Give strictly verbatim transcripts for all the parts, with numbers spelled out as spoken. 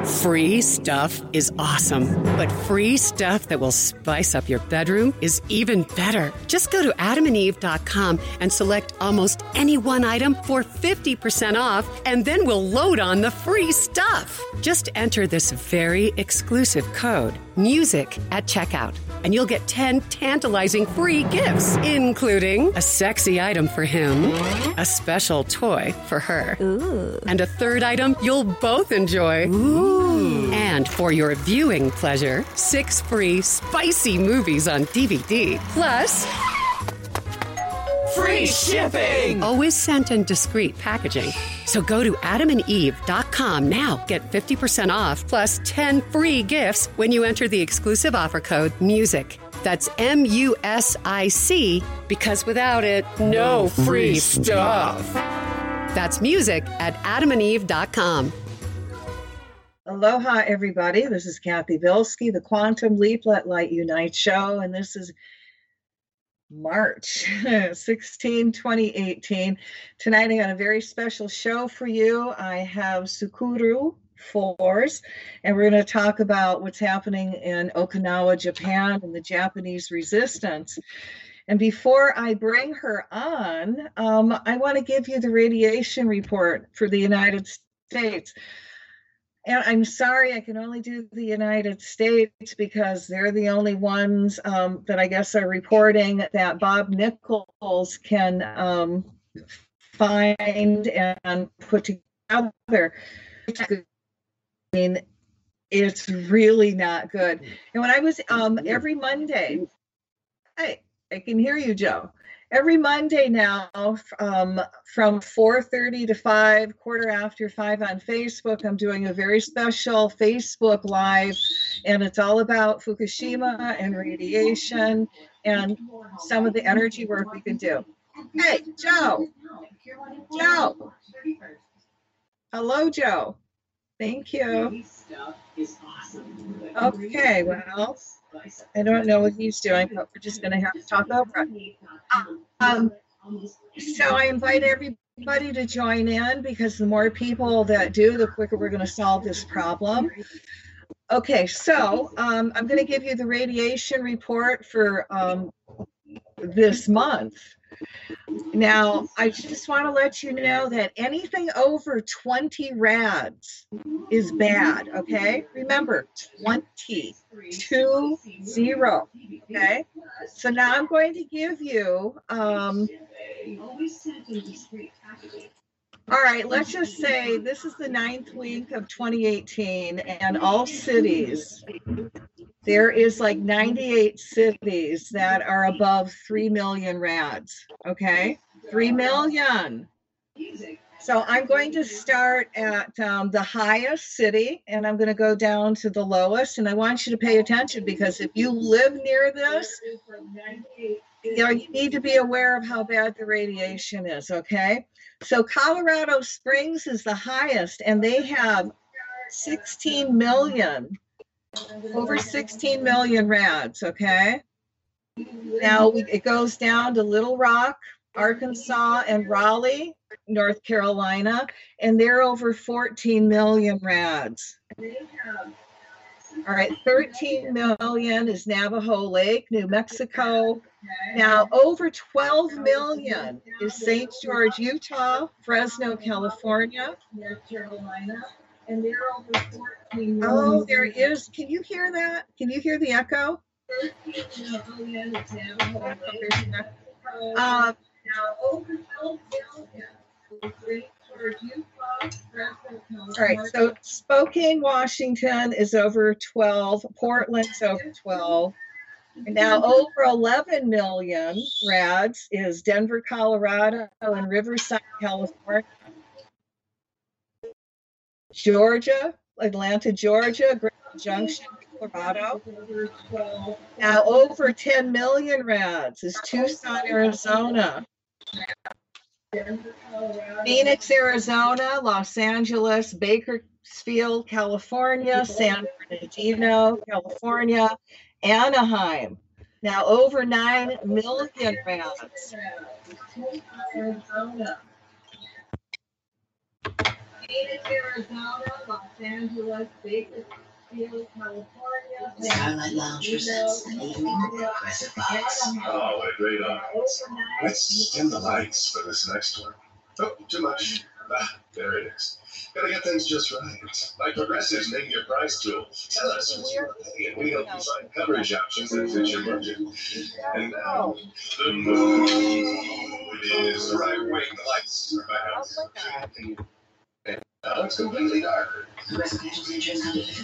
Free stuff is awesome, but free stuff that will spice up your bedroom is even better. Just go to adam and eve dot com and select almost any one item for fifty percent off, and then we'll load on the free stuff. Just enter this very exclusive code, MUSIC, at checkout, and you'll get ten tantalizing free gifts, including a sexy item for him, a special toy for her, Ooh. and a third item you'll both enjoy. Ooh. And for your viewing pleasure, six free spicy movies on D V D, plus free shipping! Always sent in discreet packaging. So go to adam and eve dot com now. Get fifty percent off plus ten free gifts when you enter the exclusive offer code MUSIC. That's M U S I C, because without it, no free stuff. That's MUSIC at adam and eve dot com. Aloha, everybody. This is Kathy Bilski, the Quantum Leap Let Light Unite show, and this is March sixteenth, twenty eighteen. Tonight I got a very special show for you. I have Sukuru Force, and we're going to talk about what's happening in Okinawa, Japan, and the Japanese resistance. And before I bring her on, um, I want to give you the radiation report for the United States. And I'm sorry, I can only do the United States because they're the only ones um, that I guess are reporting that Bob Nichols can um, find and put together. I mean, it's really not good. And when I was um, every Monday, I, I can hear you, Joe. Every Monday now, um, from four thirty to five, quarter after five on Facebook, I'm doing a very special Facebook Live, and it's all about Fukushima and radiation and some of the energy work we can do. Hey, Joe. Joe. Hello, Joe. Thank you. Okay, well, I don't know what he's doing, but we're just going to have to talk over it. Um, so I invite everybody to join in, because the more people that do, the quicker we're going to solve this problem. Okay, so um, I'm going to give you the radiation report for um, this month. Now, I just want to let you know that anything over twenty rads is bad, okay? Remember, twenty, two, zero, okay? So now I'm going to give you, um, all right, let's just say this is the ninth week of twenty eighteen, and all cities, there is like ninety-eight cities that are above three million rads, okay? three million. So I'm going to start at um, the highest city, and I'm going to go down to the lowest, and I want you to pay attention, because if you live near this, you know, you need to be aware of how bad the radiation is, okay? So Colorado Springs is the highest, and they have sixteen million. Over sixteen million rads, okay? Now we, it goes down to Little Rock, Arkansas, and Raleigh, North Carolina, and they're over fourteen million rads. All right, thirteen million is Navajo Lake, New Mexico. Now over twelve million is Saint George, Utah, Fresno, California, North Carolina. And they're over fourteen. Oh, there is. Can you hear that? Can you hear the echo? Uh, now over twelve million. All right, so Spokane, Washington is over twelve. Portland's over twelve. And now over eleven million rads is Denver, Colorado, and Riverside, California. Georgia, Atlanta, Georgia, Grand Junction, Colorado. Now over ten million rads is Tucson, Arizona. Phoenix, Arizona, Los Angeles, Bakersfield, California, San Bernardino, California, Anaheim. Now over nine million rads. Phoenix, Arizona, Los Angeles, Bakersfield, California. Starlight Lounge presents the evening progressive vibes. Oh, what a great audience. Let's dim the lights for this next one. Oh, too much. Ah, there it is. Gotta get things just right. Like Progressive's Name Your Price tool. Tell us what you're paying, and we help you find coverage options that fit your budget. And now, the mood is right wing. The lights are back. And now it's completely dark. Progressive Insurance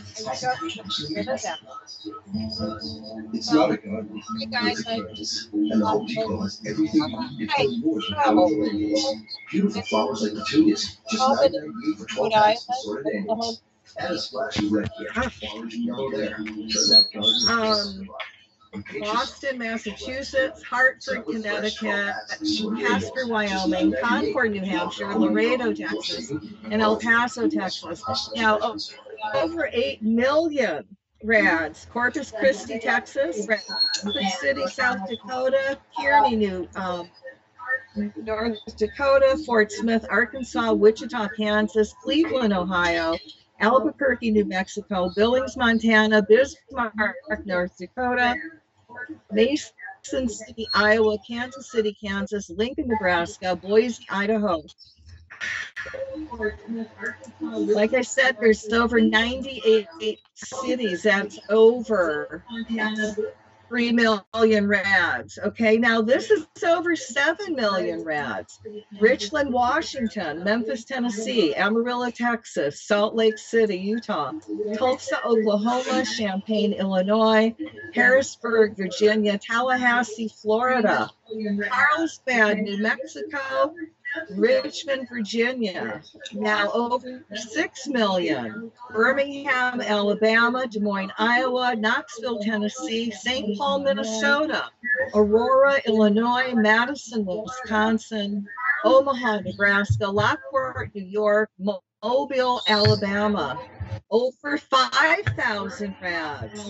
It's not a gun. Hey guys, It's a like, practice. And the Home Depot has everything you need for the war. Beautiful flowers like petunias, just All the- nine ninety-eight for twelve Would I pounds of assorted like the annuals. whole- Add a splash of red here, orange and yellow there. Turn that garden Um, Boston, Massachusetts, Hartford, Connecticut, Casper, Wyoming, Concord, New Hampshire, Laredo, Texas, and El Paso, Texas. Now, o- over eight million rads. Corpus Christi, Texas, Rapid City, South Dakota, Kearney, New um, North Dakota, Fort Smith, Arkansas, Wichita, Kansas, Cleveland, Ohio, Albuquerque, New Mexico, Billings, Montana, Bismarck, North Dakota, Mason City, Iowa, Kansas City, Kansas, Lincoln, Nebraska, Boise, Idaho. Like I said, there's over ninety-eight cities. That's over three million rads. Okay, now this is over seven million rads. Richland, Washington, Memphis, Tennessee, Amarillo, Texas, Salt Lake City, Utah, Tulsa, Oklahoma, Champaign, Illinois, Harrisburg, Virginia, Tallahassee, Florida, Carlsbad, New Mexico, Richmond, Virginia, now over six million. Birmingham, Alabama, Des Moines, Iowa, Knoxville, Tennessee, Saint Paul, Minnesota, Aurora, Illinois, Madison, Wisconsin, Omaha, Nebraska, Lockport, New York, Mobile, Alabama. Over five thousand rads.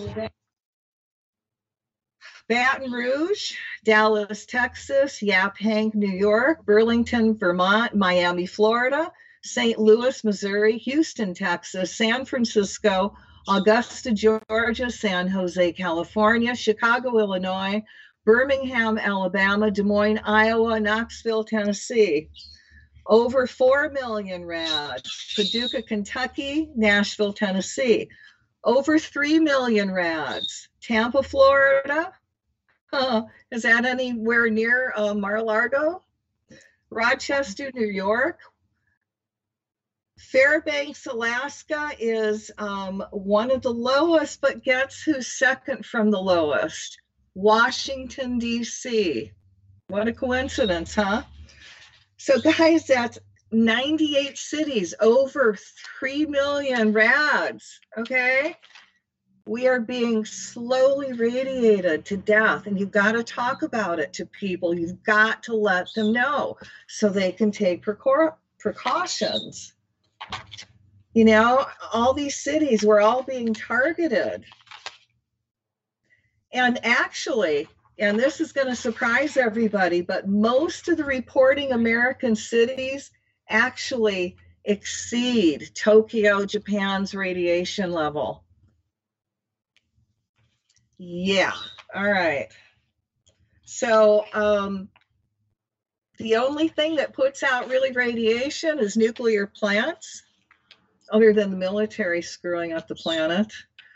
Baton Rouge, Dallas, Texas, Yaphank, New York, Burlington, Vermont, Miami, Florida, Saint Louis, Missouri, Houston, Texas, San Francisco, Augusta, Georgia, San Jose, California, Chicago, Illinois, Birmingham, Alabama, Des Moines, Iowa, Knoxville, Tennessee. Over four million rads. Paducah, Kentucky, Nashville, Tennessee. Over three million rads. Tampa, Florida. Uh, is that anywhere near uh, Mar-a-Lago? Rochester, New York. Fairbanks, Alaska is um, one of the lowest, but guess who's second from the lowest? Washington, D C. What a coincidence, huh? So guys, that's ninety-eight cities, over three million rads, okay? We are being slowly radiated to death, and you've got to talk about it to people. You've got to let them know so they can take precau- precautions. You know, all these cities, we're all being targeted. And actually, and this is going to surprise everybody, but most of the reporting American cities actually exceed Tokyo, Japan's radiation level. Yeah, all right. So um, the only thing that puts out really radiation is nuclear plants, other than the military screwing up the planet.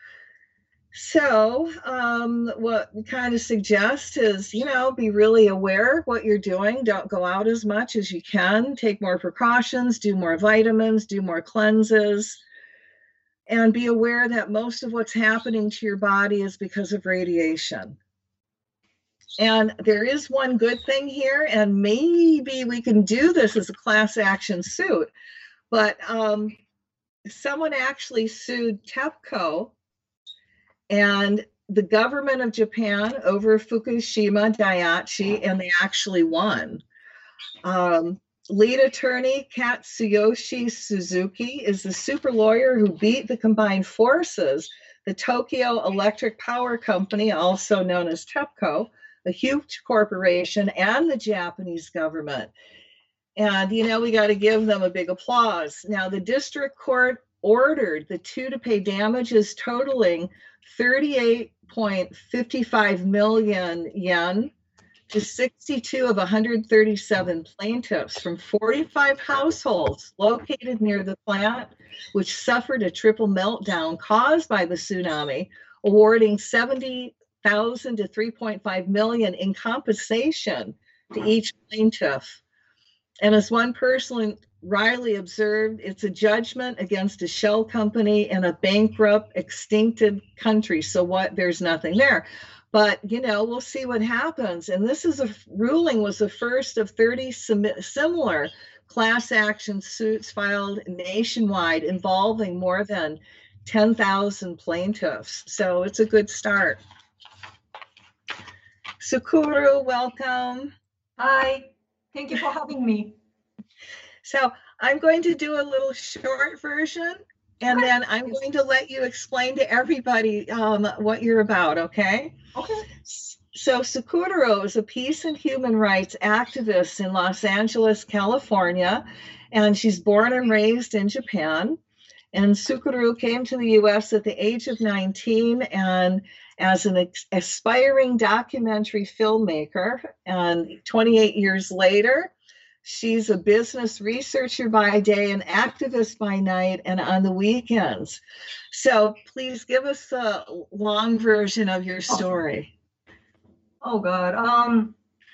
So um, what we kind of suggest is, you know, be really aware of what you're doing. Don't go out as much as you can. Take more precautions, do more vitamins, do more cleanses. And be aware that most of what's happening to your body is because of radiation. And there is one good thing here, and maybe we can do this as a class action suit, but um, someone actually sued TEPCO and the government of Japan over Fukushima Daiichi, and they actually won. Um, Lead attorney Katsuyoshi Suzuki is the super lawyer who beat the combined forces, the Tokyo Electric Power Company, also known as TEPCO, a huge corporation, and the Japanese government. And, you know, we got to give them a big applause. Now, the district court ordered the two to pay damages totaling thirty-eight point five five million yen to sixty-two of one hundred thirty-seven plaintiffs from forty-five households located near the plant, which suffered a triple meltdown caused by the tsunami, awarding seventy thousand to three point five million in compensation to each plaintiff. And as one person Riley observed, it's a judgment against a shell company in a bankrupt, extincted country. So what? There's nothing there. But, you know, we'll see what happens. And this is a ruling was the first of thirty sim- similar class action suits filed nationwide involving more than ten thousand plaintiffs. So it's a good start. Sukuru, welcome. Hi, thank you for having me. So I'm going to do a little short version, and then I'm going to let you explain to everybody um, what you're about, okay? Okay. So Sukuro is a peace and human rights activist in Los Angeles, California, and she's born and raised in Japan. And Sukuro came to the U S at the age of nineteen and as an ex- aspiring documentary filmmaker. And twenty-eight years later, she's a business researcher by day and activist by night and on the weekends. So please give us a long version of your story. Oh, oh God. Um,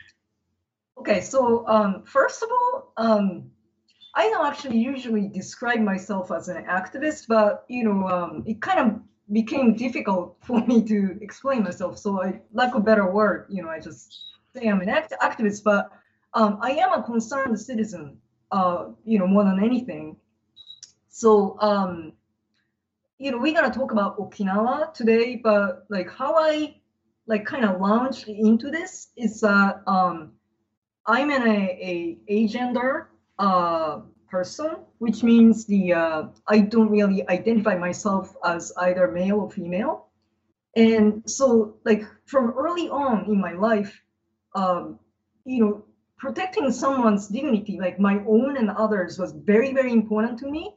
okay, so um, first of all, um, I don't actually usually describe myself as an activist, but, you know, um, it kind of became difficult for me to explain myself. So I lack a better word, you know, I just say I'm an act- activist, but um, I am a concerned citizen, uh, you know, more than anything. So, um, you know, we're going to talk about Okinawa today, but like how I like kind of launched into this is that uh, um, I'm an a, a agender uh, person, which means the uh, I don't really identify myself as either male or female. And so like from early on in my life, um, you know, protecting someone's dignity, like my own and others, was very, very important to me.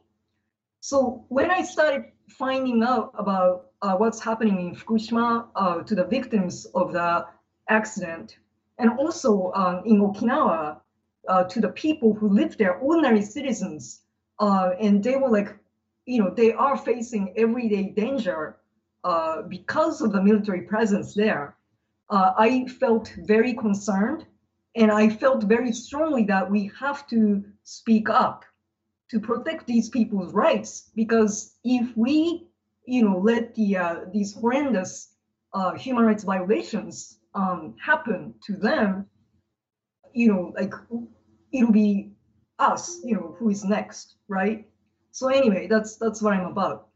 So when I started finding out about uh, what's happening in Fukushima uh, to the victims of the accident, and also um, in Okinawa uh, to the people who live there, ordinary citizens, uh, and they were like, you know, they are facing everyday danger uh, because of the military presence there. Uh, I felt very concerned, and I felt very strongly that we have to speak up to protect these people's rights, because if we, you know, let the uh, these horrendous uh, human rights violations um, happen to them, you know, like it'll be us, you know, who is next, right? So anyway, that's that's what I'm about.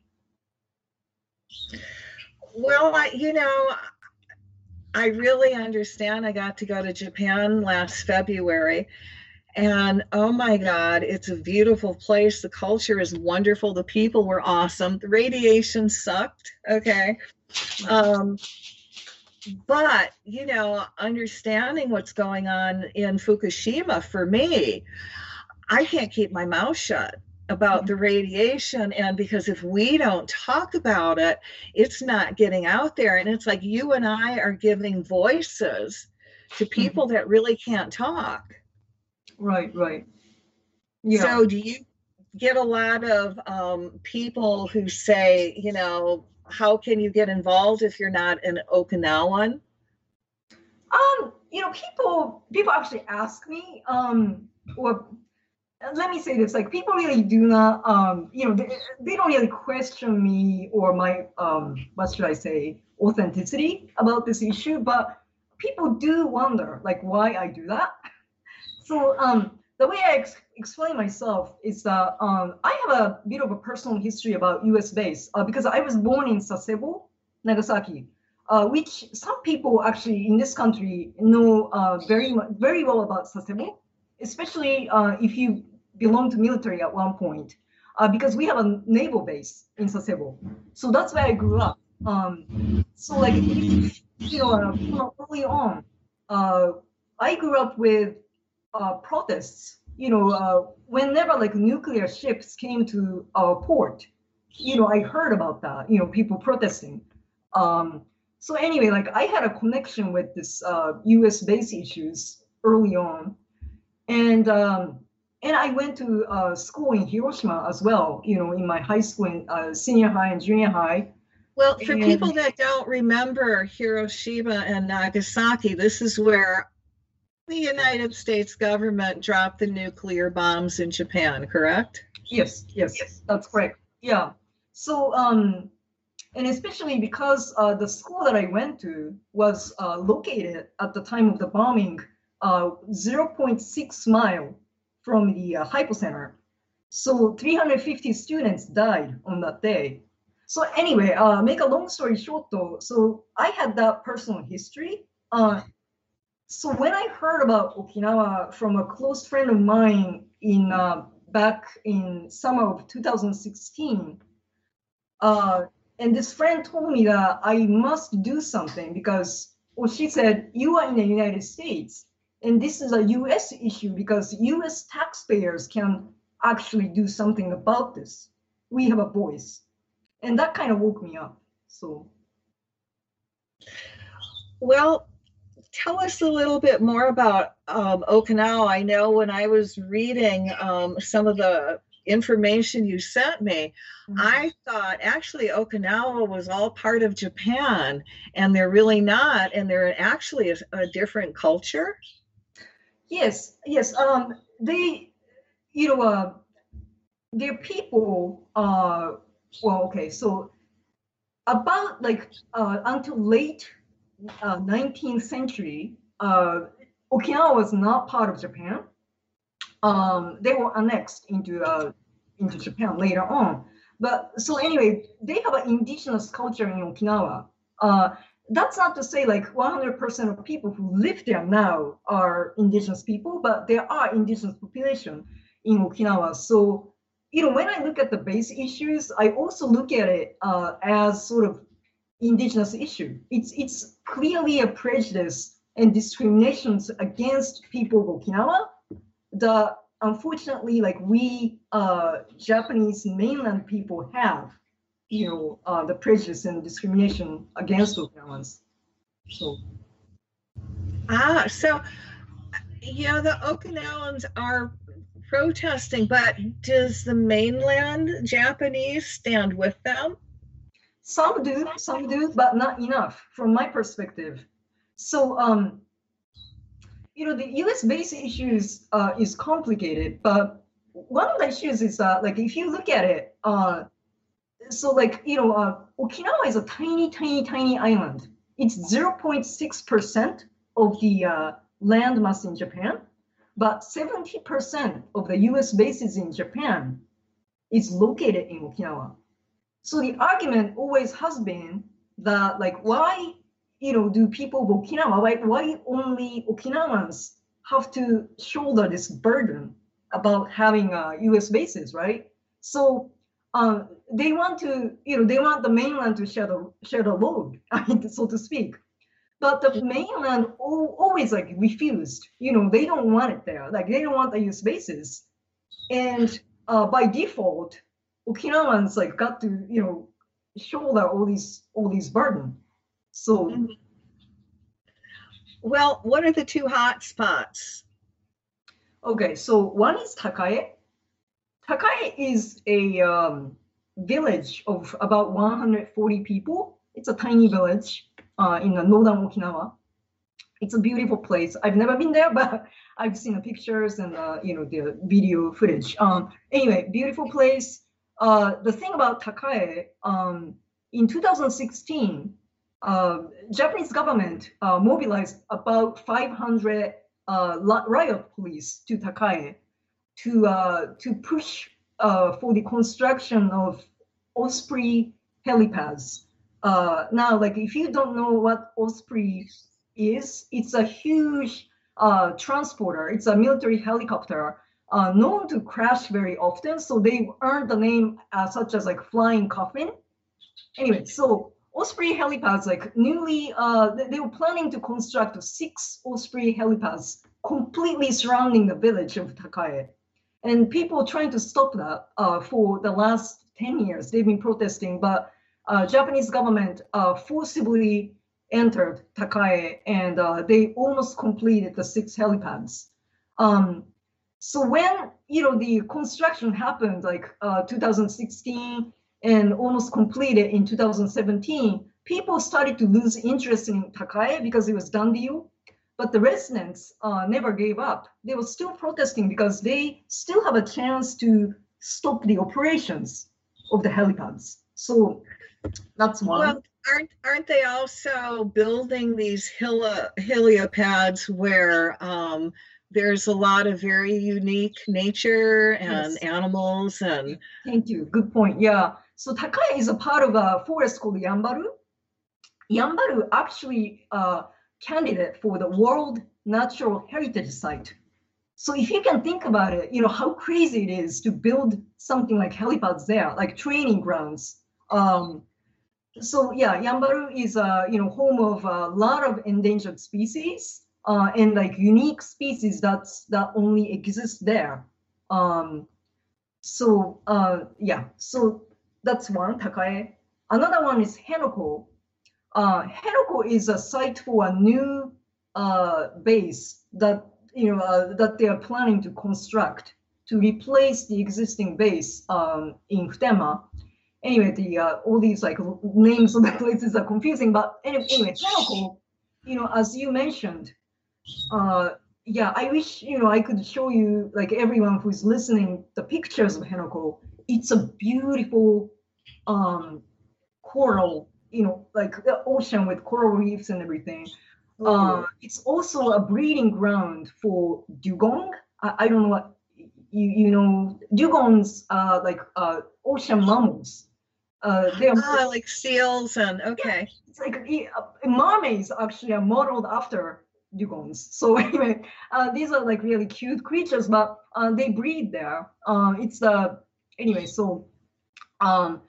Well, I, you know, I really understand. I got to go to Japan last February. And oh my God, it's a beautiful place. The culture is wonderful. The people were awesome. The radiation sucked. Okay. Um, but, you know, understanding what's going on in Fukushima, for me, I can't keep my mouth shut about the radiation. And because if we don't talk about it, it's not getting out there. And it's like you and I are giving voices to people that really can't talk. Right, right. Yeah. So do you get a lot of um, people who say, you know, how can you get involved if you're not an Okinawan? Um, you know, people people actually ask me, um, or let me say this, like people really do not, um, you know, they, they don't really question me or my, um, what should I say, authenticity about this issue, but people do wonder, like, why I do that. So um, the way I ex- explain myself is that um, I have a bit of a personal history about U S base uh, because I was born in Sasebo, Nagasaki, uh, which some people actually in this country know uh, very very well about Sasebo, especially uh, if you belong to military at one point, uh, because we have a naval base in Sasebo. So that's where I grew up. Um, so like, you know, uh, early on, uh, I grew up with Uh, protests you know, uh, whenever like nuclear ships came to our port, you know, I heard about that, you know, people protesting. Um, so anyway, like I had a connection with this uh, U S base issues early on. And um, and I went to uh, school in Hiroshima as well, you know, in my high school, in, uh, senior high and junior high. Well, for And- people that don't remember Hiroshima and Nagasaki, this is where the United States government dropped the nuclear bombs in Japan, correct? Yes, yes, yes, that's correct. Yeah. So, um, and especially because uh, the school that I went to was uh, located at the time of the bombing, uh, zero point six mile from the uh, hypocenter. So three hundred fifty students died on that day. So anyway, uh, make a long story short though, so I had that personal history. Uh, so when I heard about Okinawa from a close friend of mine in uh, back in summer of two thousand sixteen, uh, and this friend told me that I must do something because, well, she said, you are in the United States, and this is a U S issue because U S taxpayers can actually do something about this. We have a voice. And that kind of woke me up. So, well, tell us a little bit more about um, Okinawa. I know when I was reading um, some of the information you sent me, mm-hmm. I thought actually Okinawa was all part of Japan, and they're really not, and they're actually a, a different culture. Yes, yes. Um, they, you know, uh, their people. Uh, well, okay. So about like uh, until late uh, nineteenth century, uh, Okinawa was not part of Japan. Um, they were annexed into uh, into Japan later on. But so anyway, they have an indigenous culture in Okinawa. Uh, that's not to say like one hundred percent of people who live there now are indigenous people, but there are indigenous population in Okinawa. So, you know, when I look at the base issues, I also look at it uh, as sort of indigenous issue. It's it's clearly a prejudice and discriminations against people of Okinawa that unfortunately, like we uh, Japanese mainland people have, you know, uh, the prejudice and discrimination against Okinawans. So. Ah, so, you know, the Okinawans are protesting, but does the mainland Japanese stand with them? Some do, some do, but not enough from my perspective. So, um, you know, the U S base issues uh, is complicated, but one of the issues is uh, like if you look at it, uh, so like, you know, uh, Okinawa is a tiny, tiny, tiny island. It's zero point six percent of the uh, land mass in Japan, but seventy percent of the U S bases in Japan is located in Okinawa. So the argument always has been that like, why, you know, do people of Okinawa, like why only Okinawans have to shoulder this burden about having uh, U S bases, right? So um, they want to, you know, they want the mainland to share the, share the load, so to speak. But the mainland always like refused, you know, they don't want it there. Like they don't want the U S bases. And uh, by default, Okinawans like got to, you know, shoulder all these, all these burden. So. Mm-hmm. Well, what are the two hot spots? Okay, so one is Takae. Takae is a um, village of about one hundred forty people. It's a tiny village uh, in the northern Okinawa. It's a beautiful place. I've never been there, but I've seen the pictures and uh, you know, the video footage. Um, anyway, beautiful place. Uh, the thing about Takae, um, in two thousand sixteen, uh, Japanese government uh, mobilized about five hundred uh, riot police to Takae to uh, to push uh, for the construction of Osprey helipads. Uh, now, like if you don't know what Osprey is, it's a huge uh, transporter. It's a military helicopter uh, known to crash very often. So they earned the name uh, such as like flying coffin. Anyway, so Osprey helipads, like newly, uh, they, they were planning to construct six Osprey helipads completely surrounding the village of Takae. And people trying to stop that uh, for the last ten years. They've been protesting, but uh, Japanese government uh, forcibly entered Takae, and uh, they almost completed the six helipads. Um, so when, you know, the construction happened like uh, two thousand sixteen and almost completed in two thousand seventeen, people started to lose interest in Takae because it was done deal. But the residents uh, never gave up. They were still protesting because they still have a chance to stop the operations of the helipads. So that's one. Well, aren't aren't they also building these heli- helipads where um, there's a lot of very unique nature and Yes. animals and Thank you. Good point. Yeah. So Takae is a part of a forest called Yambaru. Yambaru actually uh, candidate for the World Natural Heritage Site. So if you can think about it, you know how crazy it is to build something like helipads there, like training grounds. Um, so yeah, Yambaru is a you know home of a lot of endangered species uh, and like unique species that's that only exist there. Um, so uh, yeah, so that's one, Takae. Another one is Henoko. Uh, Henoko is a site for a new uh, base that you know uh, that they are planning to construct to replace the existing base um, in Futema. Anyway, the uh, all these like names of the places are confusing, but anyway, anyway Henoko, you know, as you mentioned, uh, yeah, I wish you know I could show you like everyone who's listening the pictures of Henoko. It's a beautiful um, coral. You know, like the ocean with coral reefs and everything. Uh, it's also a breeding ground for dugong. I, I don't know what you you know. Dugongs are like uh, ocean mammals. Uh, they're ah, like seals and okay. it's like uh, mermaids actually are modeled after dugongs. So anyway, uh, these are like really cute creatures, but uh, they breed there. Uh, it's the uh, anyway. So. Um,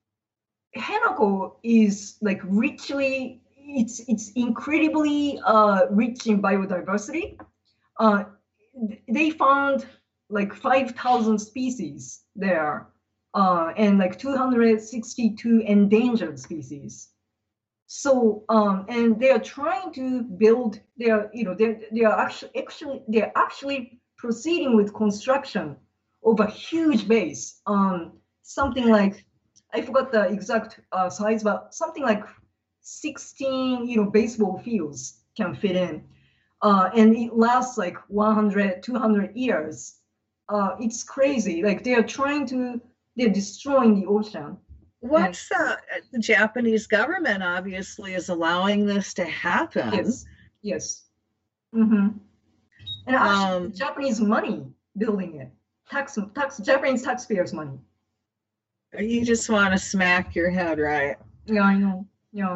Henoko is like richly, it's it's incredibly uh, rich in biodiversity. Uh, they found like five thousand species there uh, and like two hundred sixty-two endangered species. So um, and they are trying to build their, you know, they they are actually actually they're actually proceeding with construction of a huge base, um, something like. I forgot the exact uh, size, but something like sixteen, you know, baseball fields can fit in. Uh, and it lasts like one hundred, two hundred years. Uh, it's crazy. Like they are trying to, they're destroying the ocean. What's uh, the Japanese government obviously is allowing this to happen. Yes, yes. Mm-hmm. And actually, Um, Japanese money building it. Tax, tax, Japanese taxpayers' money. You just want to smack your head, right? Yeah, I know. Yeah.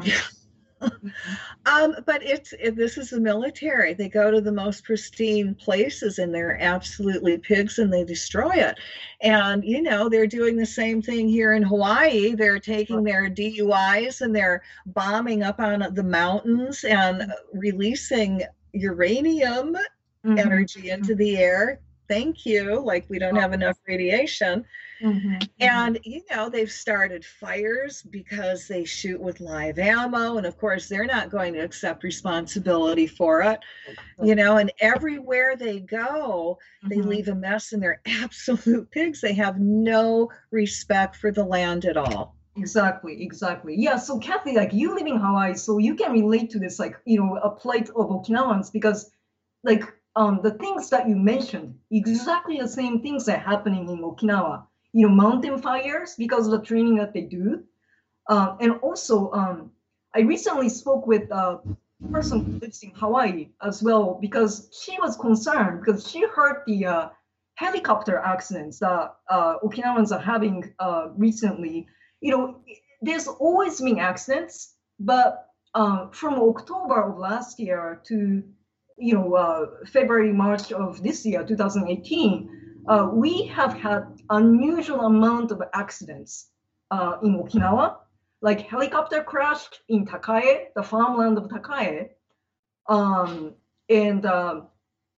Um, but it's it, this is the military. They go to the most pristine places and they're absolutely pigs and they destroy it. And you know they're doing the same thing here in Hawaii. They're taking their D U Is and they're bombing up on the mountains and releasing uranium Mhm. energy into the air. Thank you. Like we don't have enough radiation. Mhm. And, you know, they've started fires because they shoot with live ammo. And of course, they're not going to accept responsibility for it, you know, and everywhere they go, they Mhm. leave a mess and they're absolute pigs. They have no respect for the land at all. Exactly, exactly. Yeah, so Kathy, like you live in Hawaii, so you can relate to this, like, you know, a plight of Okinawans because, like, um, the things that you mentioned, exactly the same things are happening in Okinawa. You know, mountain fires because of the training that they do. Um, and also, um, I recently spoke with a person who lives in Hawaii as well because she was concerned because she heard the uh, helicopter accidents that uh, Okinawans are having uh, recently. You know, there's always been accidents, but um, from October of last year to, you know, uh, February, March of this year, two thousand eighteen, uh, we have had unusual amount of accidents uh, in Okinawa, like helicopter crashed in Takae, the farmland of Takae, um, and uh,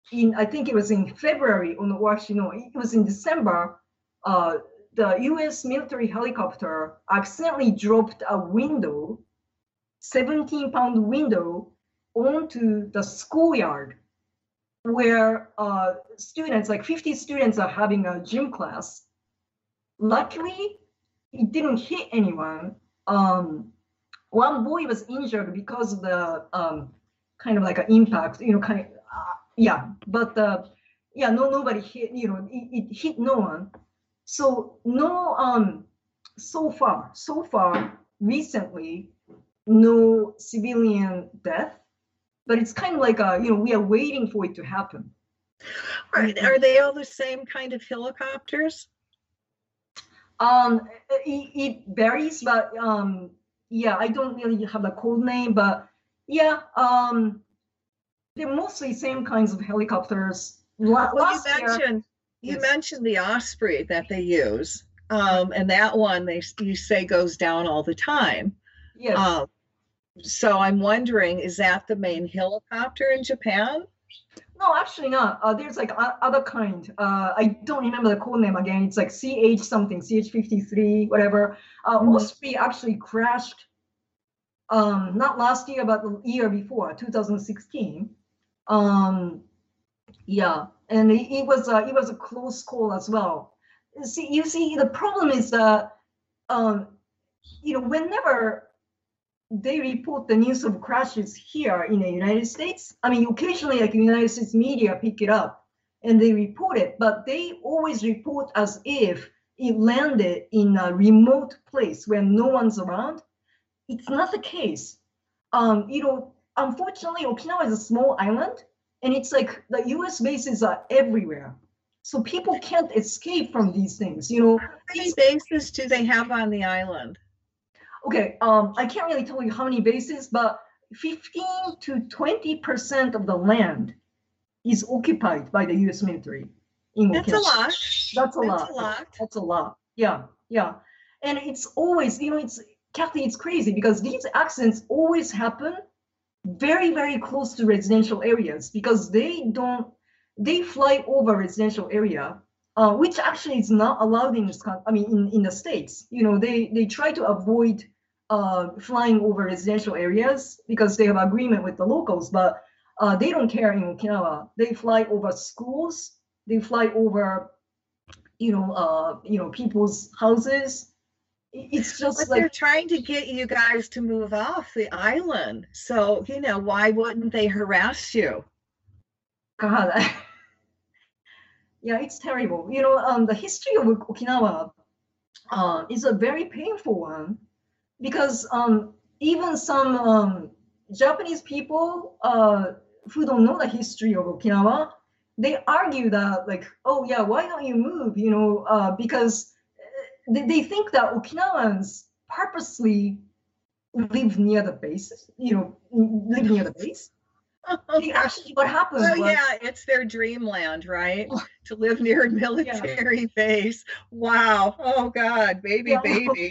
in I think it was in February, or no, actually no, it was in December. Uh, the U S military helicopter accidentally dropped a window, seventeen pound window, onto the schoolyard where uh, students, like fifty students, are having a gym class. Luckily, it didn't hit anyone. Um, one boy was injured because of the um, kind of like an impact, you know, kind of, uh, yeah, but uh, yeah, no, nobody hit, you know, it, it hit no one. So no, um, so far, so far, recently, no civilian death, but it's kind of like, a, you know, we are waiting for it to happen. Are, are they all the same kind of helicopters? Um, it, it varies, but um, yeah, I don't really have a code name, but yeah, um, they're mostly same kinds of helicopters. La- Well, last you year- mentioned you Yes. mentioned the Osprey that they use, um, and that one they you say goes down all the time. yes. Um, so I'm wondering, is that the main helicopter in Japan? No, actually not. Uh, there's like o- other kind. Uh, I don't remember the code name again. It's like C H something, C H fifty-three, whatever. Uh, Mhm. Osprey actually crashed, um, not last year, but the year before, two thousand sixteen. Um, yeah, and it, it was a, it was a close call as well. See, you see, the problem is that, um, you know, whenever they report the news of crashes here in the United States, I mean, occasionally, like United States media pick it up and they report it, but they always report as if it landed in a remote place where no one's around. It's not the case. Um, you know, unfortunately, Okinawa is a small island, and it's like the U S bases are everywhere. So people can't escape from these things, you know. How many bases do they have on the island? Okay, um, I can't really tell you how many bases, but fifteen to twenty percent of the land is occupied by the U S military. In That's a Okinawa. lot. That's a lot. That's a lot. That's a lot. Yeah, yeah. And it's always, you know, it's Kathy, it's crazy because these accidents always happen very, very close to residential areas because they don't, they fly over residential area, uh, which actually is not allowed in this country. I mean, in, in the States, you know, they, they try to avoid uh, flying over residential areas because they have agreement with the locals, but uh, they don't care in Okinawa. They fly over schools, they fly over, you know, uh, you know, people's houses. It's just But like, they're trying to get you guys to move off the island. So, you know, why wouldn't they harass you? God, yeah, it's terrible. You know, um, the history of Okinawa uh, is a very painful one because um, even some um, Japanese people uh, who don't know the history of Okinawa, they argue that like, oh yeah, why don't you move? You know, uh, because they, they think that Okinawans purposely live near the base. You know, live near the base. They actually, what happened Oh was, yeah, it's their dreamland, right? To live near a military base. Wow. Oh God, baby, Yeah. baby.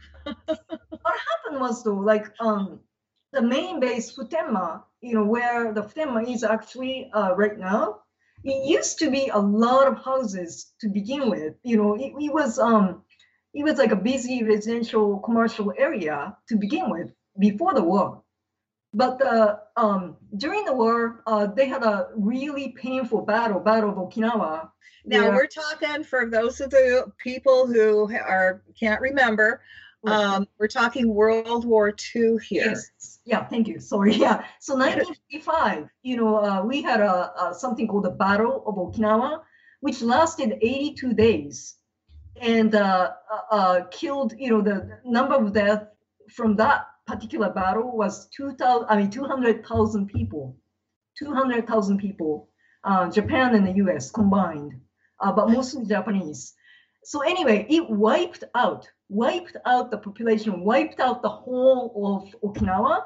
what happened was though, like um, the main base Futenma, you know, where the Futenma is actually uh, right now, it used to be a lot of houses to begin with. You know, it, it was um, it was like a busy residential commercial area to begin with before the war. But uh, um, during the war, uh, they had a really painful battle, Battle of Okinawa. Now where- we're talking for those of the people who are can't remember. Um, we're talking World War Two here. Yes. Yeah, thank you. Sorry. Yeah. So nineteen fifty-five, you know, uh, we had a, a something called the Battle of Okinawa, which lasted eighty-two days, and uh, uh, uh, killed. You know, the number of deaths from that particular battle was two thousand. I mean, two hundred thousand people. Two hundred thousand people. Uh, Japan and the U S combined, uh, but mostly Japanese. So anyway, it wiped out, wiped out the population, wiped out the whole of Okinawa,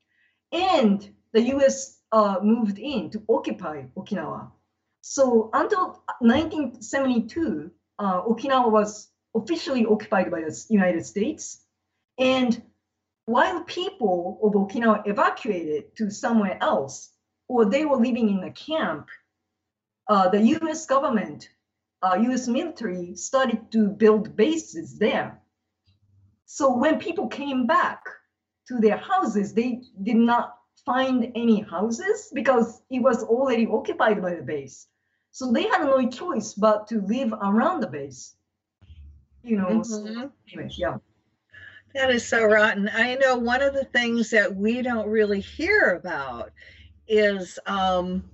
and the U S uh, moved in to occupy Okinawa. So until nineteen seventy-two, uh, Okinawa was officially occupied by the United States. And while people of Okinawa evacuated to somewhere else, or they were living in a camp, uh, the U S government, uh, U S military started to build bases there. So when people came back to their houses, they did not find any houses because it was already occupied by the base. So they had no choice but to live around the base. You know, Mhm. so anyway, yeah. That is so rotten. I know one of the things that we don't really hear about is um,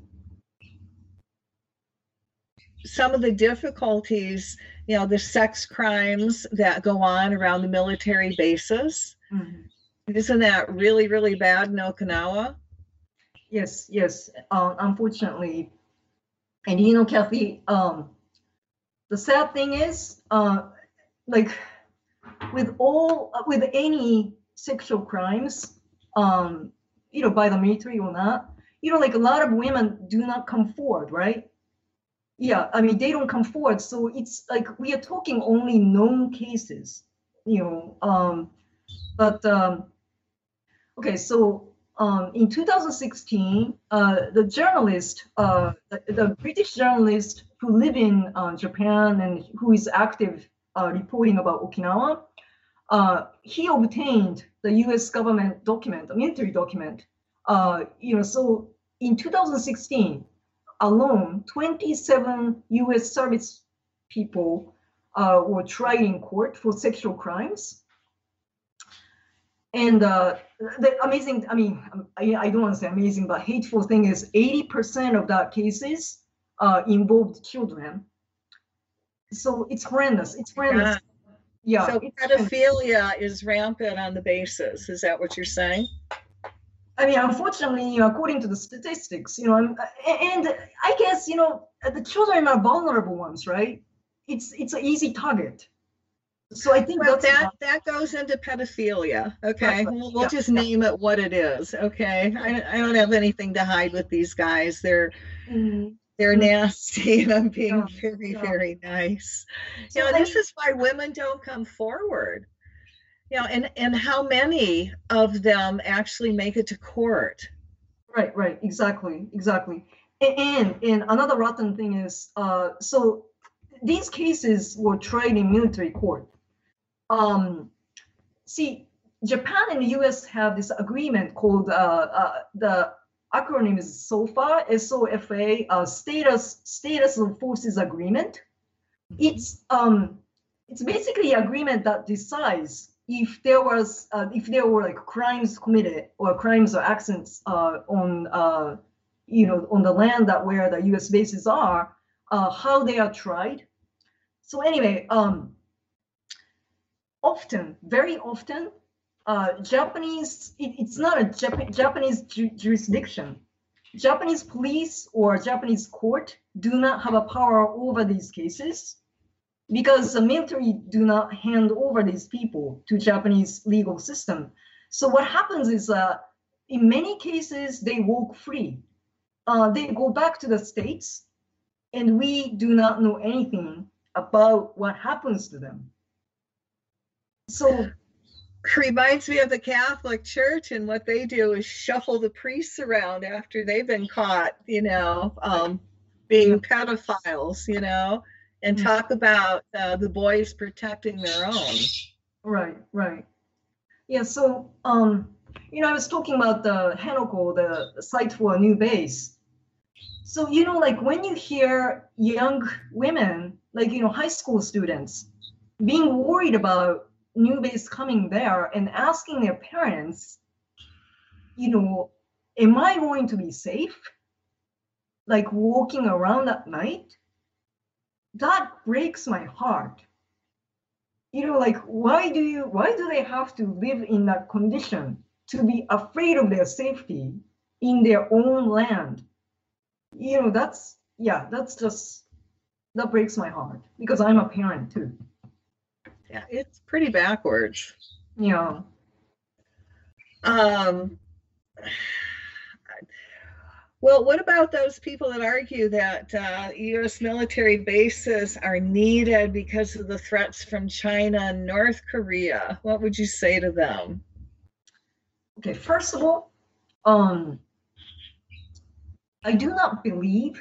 some of the difficulties, you know, the sex crimes that go on around the military bases. Mhm. Isn't that really, really bad in Okinawa? Yes, yes. Um, unfortunately, and you know, Kathy, um, the sad thing is, uh, like with all, with any sexual crimes, um, you know, by the military or not, you know, like a lot of women do not come forward, right? Yeah, I mean, they don't come forward. So it's like we are talking only known cases, you know. Um, but um, okay, so um, in two thousand sixteen, uh, the journalist, uh, the, the British journalist who live in uh, Japan and who is active uh, reporting about Okinawa, uh, he obtained the U S government document, a military document. Uh, you know, so in two thousand sixteen alone, twenty-seven U S service people uh, were tried in court for sexual crimes. And uh, the amazing, I mean, I, I don't want to say amazing, but hateful thing is eighty percent of that cases uh, involved children. So it's horrendous. It's horrendous. Yeah. So it's pedophilia is rampant on the bases. Is that what you're saying? I mean, unfortunately, you know, according to the statistics, you know, and, and I guess, you know, the children are vulnerable ones, right? It's it's an easy target. So I think Well, that's that that goes into pedophilia. Okay, Right, right. we'll, we'll Yeah, just yeah. name it what it is. Okay, I, I don't have anything to hide with these guys. They're Mhm. they're Mhm. nasty, and I'm being Yeah, very yeah. very nice. So You know, I this mean- is why women don't come forward. You know, and and how many of them actually make it to court? Right, right, exactly, exactly. A- And and another rotten thing is, uh, so these cases were tried in military court. Um, see, Japan and the U S have this agreement called uh, uh, the acronym is SOFA, S O F A, uh, Status Status of Forces Agreement. It's um, it's basically an agreement that decides if there was uh, if there were like crimes committed or crimes or accidents uh, on uh, you know on the land that where the U S bases are, uh, how they are tried. So anyway, um, often, very often, uh, Japanese it, it's not a Jap- Japanese ju- jurisdiction. Japanese police or Japanese court do not have a power over these cases, because the military do not hand over these people to Japanese legal system. So what happens is, uh, in many cases, they walk free. Uh, they go back to the States, and we do not know anything about what happens to them. So Reminds me of the Catholic Church, and what they do is shuffle the priests around after they've been caught, you know, um, being pedophiles, you know, and Mhm. talk about uh, the boys protecting their own. right, right. Yeah, so um, you know, I was talking about the Henoko, the site for a new base. So, you know, like when you hear young women, like, you know, high school students being worried about new base coming there and asking their parents, you know, am I going to be safe? Like walking around at night? That breaks my heart. You know, like why do you why do they have to live in that condition, to be afraid of their safety in their own land? You know, that's yeah, that's just that breaks my heart, because I'm a parent too. Yeah, it's pretty backwards. Yeah. Um, well, what about those people that argue that uh, U S military bases are needed because of the threats from China and North Korea? What would you say to them? Okay, first of all, um, I do not believe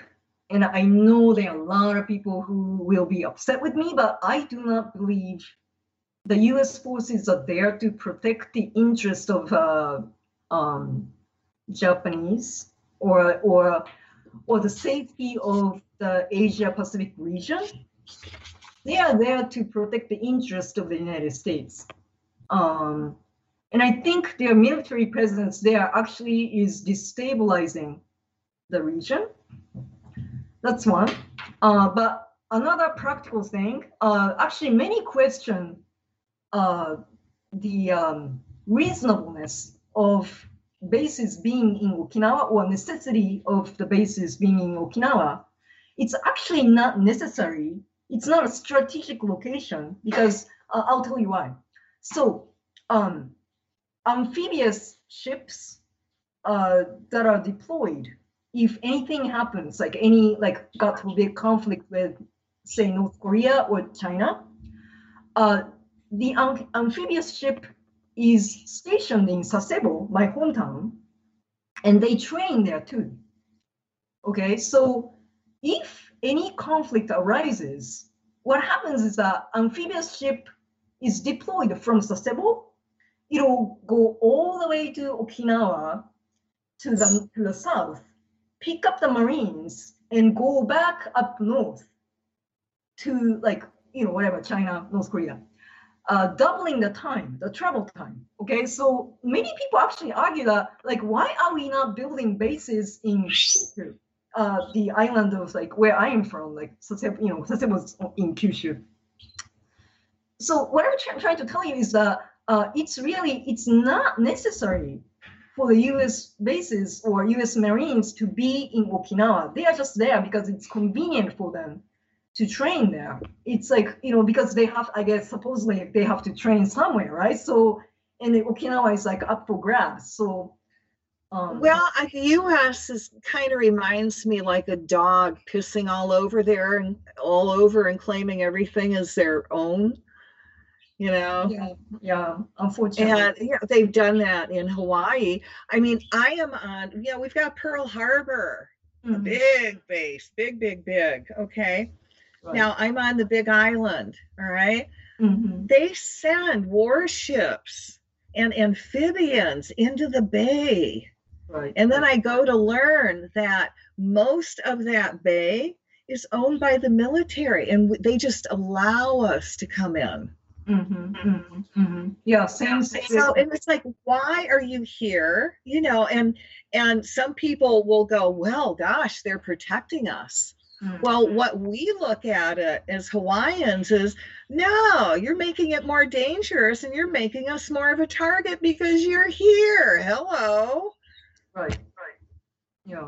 and I know there are a lot of people who will be upset with me, but I do not believe the U S forces are there to protect the interest of uh, um, Japanese or or or the safety of the Asia Pacific region. They are there to protect the interest of the United States. Um, and I think their military presence there actually is destabilizing the region. That's one. Uh, but another practical thing, uh, actually many question uh, the um, reasonableness of bases being in Okinawa or necessity of the bases being in Okinawa. It's actually not necessary. It's not a strategic location because uh, I'll tell you why. So um, amphibious ships uh, that are deployed, if anything happens, like any, like God forbid conflict with, say, North Korea or China, uh, the am amphibious ship is stationed in Sasebo, my hometown, and they train there too. Okay, so if any conflict arises, what happens is that amphibious ship is deployed from Sasebo. It'll go all the way to Okinawa, to the, to the south, pick up the Marines, and go back up north to, like, you know, whatever, China, North Korea, uh, doubling the time, the travel time. Okay, so many people actually argue that, like, why are we not building bases in Kyushu, uh, the island of, like, where I am from, like, Sasebo, you know, Sasebo's in Kyushu. So what I'm try trying to tell you is that uh, it's really, it's not necessary for the U S bases or U S Marines to be in Okinawa. They are just there because it's convenient for them to train there. It's like, you know, because they have, I guess, supposedly they have to train somewhere, right? So, and the Okinawa is like up for grabs. So, um, well, uh, the U S is kind of reminds me like a dog pissing all over there and all over and claiming everything as their own. You know, yeah, yeah, unfortunately. And yeah, they've done that in Hawaii. I mean, I am on, yeah, we've got Pearl Harbor, mm-hmm. a big base, big, big, big. Okay. Right. Now I'm on the Big Island. All right. Mm-hmm. They send warships and amphibians into the bay. Right. And then I go to learn that most of that bay is owned by the military and they just allow us to come in. Mm-hmm, mm-hmm, mm-hmm. Yeah, same. So, and it's like, why are you here? You know, and and some people will go, well, gosh, they're protecting us. Mm-hmm. Well, what we look at it as Hawaiians is, no, you're making it more dangerous, and you're making us more of a target because you're here. Hello. Right. Right. Yeah.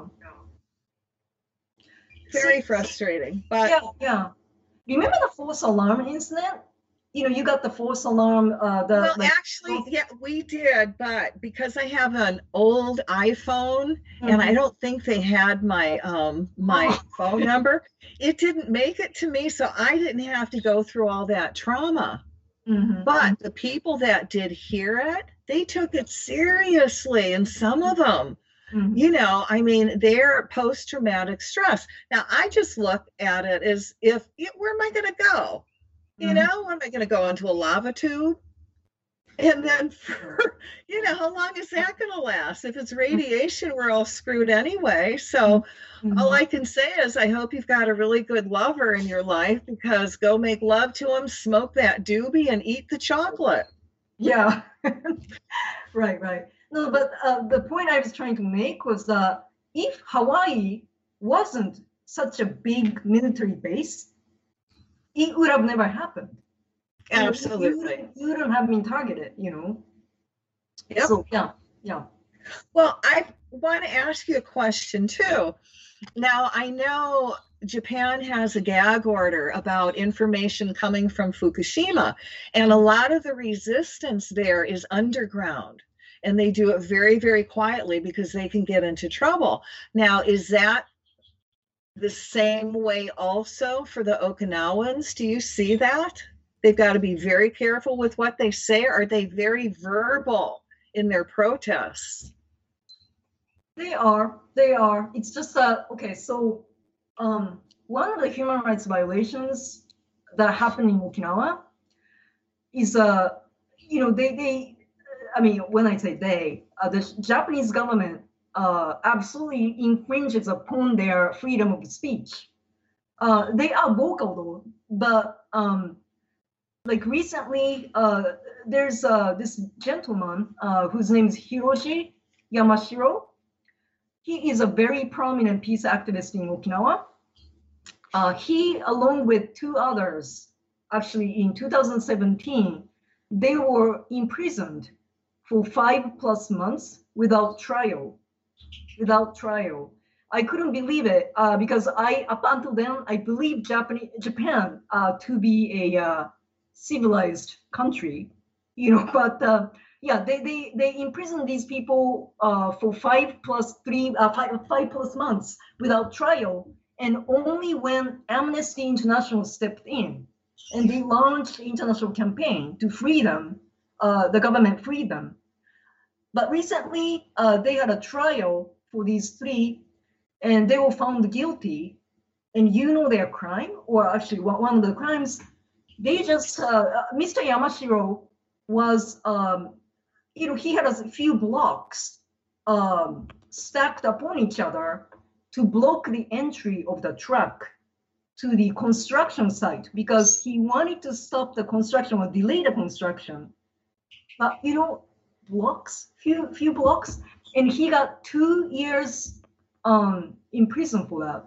yeah. Very See, frustrating. But yeah, yeah. Remember the false alarm incident? You know, you got the false alarm. Uh, the well, like, actually, yeah, we did, but because I have an old iPhone mm-hmm. and I don't think they had my um my oh. phone number, it didn't make it to me, so I didn't have to go through all that trauma. Mm-hmm. But the people that did hear it, they took it seriously, and some of them, mm-hmm. you know, I mean, they're post-traumatic stress. Now, I just look at it as if, where am I going to go? You know, am I going to go into a lava tube? And then, for, you know, how long is that going to last? If it's radiation, we're all screwed anyway. So mm-hmm. all I can say is I hope you've got a really good lover in your life, because go make love to him, smoke that doobie, and eat the chocolate. Yeah. Right, right. No, but uh, the point I was trying to make was that if Hawaii wasn't such a big military base, it would have never happened. Absolutely. You wouldn't, you wouldn't have been targeted, you know? Yep. So, yeah, yeah. Well, I want to ask you a question, too. Now, I know Japan has a gag order about information coming from Fukushima, and a lot of the resistance there is underground, and they do it very, very quietly because they can get into trouble. Now, is that the same way also for the Okinawans? Do you see that? They've got to be very careful with what they say. Are they very verbal in their protests? They are. They are. It's just that, okay, so Um, one of the human rights violations that happened in Okinawa is, uh, you know, they, they, I mean, when I say they, uh, the Japanese government uh, absolutely infringes upon their freedom of speech. Uh, they are vocal though, but um, like recently, uh, there's uh, this gentleman uh, whose name is Hiroshi Yamashiro. He is a very prominent peace activist in Okinawa. Uh, he, along with two others, actually in two thousand seventeen, they were imprisoned for five plus months without trial. Without trial. I couldn't believe it uh, because I, up until then, I believed Japan, Japan uh, to be a uh, civilized country, you know. But uh, yeah, they they they imprisoned these people uh, for five plus three, uh, five, five plus months without trial, and only when Amnesty International stepped in and they launched an international campaign to free them, uh, the government freed them. But recently, uh, they had a trial for these three, and they were found guilty. And you know their crime, or actually one of the crimes, they just, uh, Mister Yamashiro was, um, you know, he had a few blocks um, stacked upon each other to block the entry of the truck to the construction site because he wanted to stop the construction or delay the construction. But, you know, blocks, few few blocks, and he got two years um, in prison for that.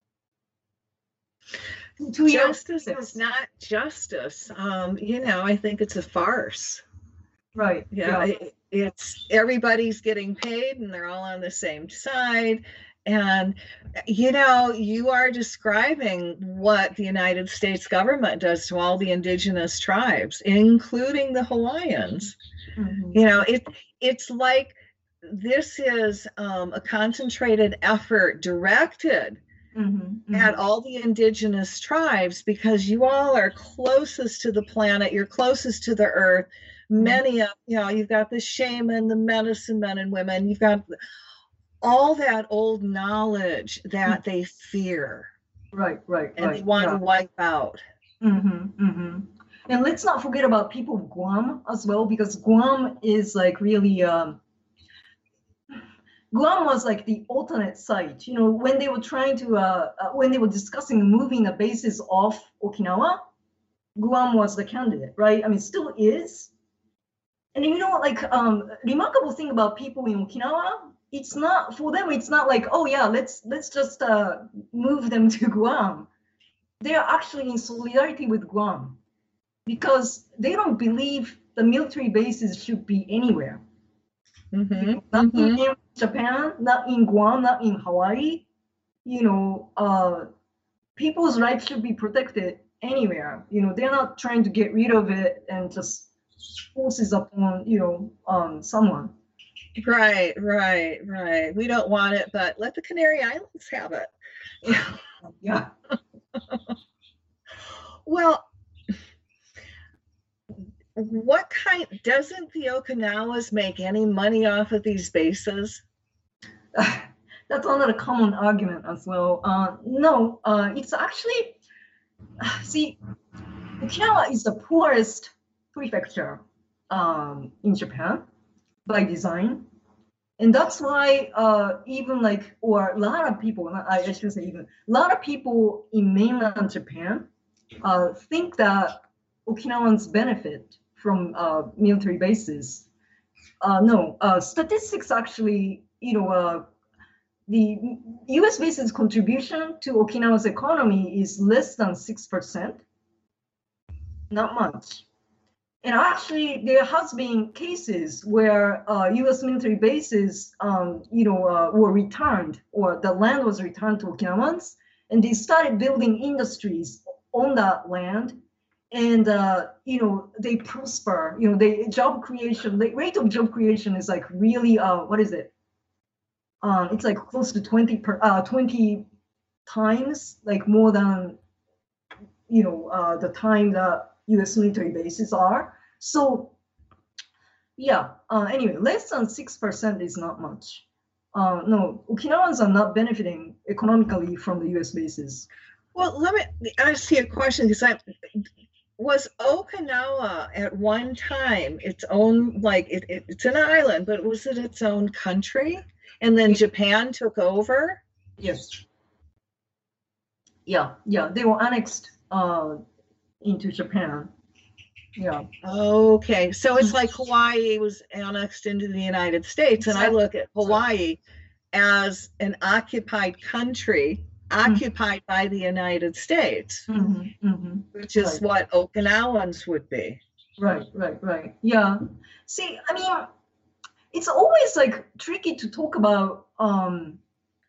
Two Justice years. is not justice. Um, you know, I think it's a farce. Right. Yeah, Yeah. it, it's everybody's getting paid and they're all on the same side. And, you know, you are describing what the United States government does to all the indigenous tribes, including the Hawaiians. Mhm. You know, it it's like this is um, a concentrated effort directed Mhm. at Mhm. all the indigenous tribes because you all are closest to the planet, you're closest to the earth. Many of, you know, you've got the shaman, the medicine men and women, you've got all that old knowledge that they fear Right. Right. and right. they want yeah. to wipe out. Mm-hmm, mm-hmm. And let's not forget about people of Guam as well, because Guam is like really, um, Guam was like the alternate site. You know, when they were trying to, uh, uh, when they were discussing moving the bases off Okinawa, Guam was the candidate, right? I mean, still is. And you know, like, um, remarkable thing about people in Okinawa, it's not for them. It's not like, oh yeah, let's let's just uh, move them to Guam. They are actually in solidarity with Guam because they don't believe the military bases should be anywhere. Mm-hmm. Not Mm-hmm. in Japan, not in Guam, not in Hawaii. You know, uh, people's rights should be protected anywhere. You know, they're not trying to get rid of it and just forces upon, you know, um, someone. Right, right, right. We don't want it, but let the Canary Islands have it. Yeah. Well, what kind, doesn't the Okinawas make any money off of these bases? That's another common argument as well. Uh, no, uh, it's actually, see, Okinawa is the poorest prefecture um, in Japan by design. And that's why uh, even like, or a lot of people, I, I should say even, a lot of people in mainland Japan uh, think that Okinawans benefit from uh, military bases. Uh, no, uh, statistics actually, you know, uh, the U S bases contribution to Okinawa's economy is less than six percent, not much. And actually, there has been cases where uh, U S military bases, um, you know, uh, were returned, or the land was returned to Okinawans, and they started building industries on that land, and uh, you know, they prosper. You know, the job creation, the rate of job creation is like really, uh, what is it? Um, it's like close to twenty per, uh, twenty times, like more than, you know, uh, the time that U S military bases are. So, yeah. Uh, anyway, less than six percent is not much. uh, no, Okinawans are not benefiting economically from the U S bases. Well, let me ask you a question, because I was Okinawa at one time its own, like it, it, it's an island, but was it its own country? And then Japan took over? Yes. Yeah, yeah, they were annexed uh, into Japan. Yeah. Okay, so it's like Hawaii was annexed into the United States, and I look at Hawaii as an occupied country, Mm-hmm. occupied by the United States, Mm-hmm, mm-hmm. which is Right. what Okinawans would be. Right, right, right. Yeah. See, I mean, it's always like tricky to talk about. Um,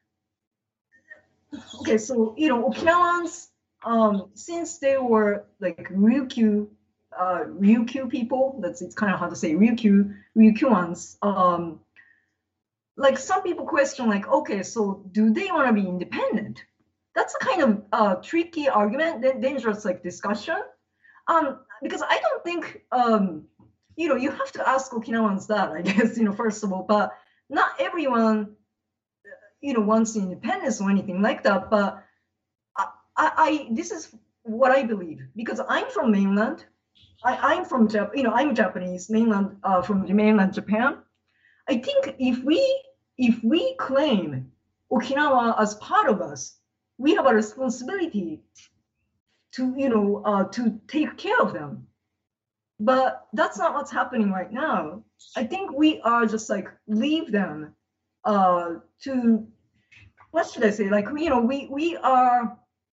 okay, so you know, Okinawans, um, since they were like Ryukyu, uh, Ryukyu people. That's it's kind of hard to say Ryukyu, Ryukyuans. Um, like some people question, like, okay, so do they want to be independent? That's a kind of uh, tricky argument, then dangerous like discussion. Um, because I don't think, um, you know, you have to ask Okinawans that, I guess, you know, first of all, but not everyone, you know, wants independence or anything like that. But I, I, I this is what I believe, because I'm from mainland. I, I'm from, Jap- you know, I'm Japanese, mainland, uh, from mainland Japan. I think if we, if we claim Okinawa as part of us, we have a responsibility to, you know, uh, to take care of them. But that's not what's happening right now. I think we are just like leave them uh, to, what should I say? Like, you know, we we are.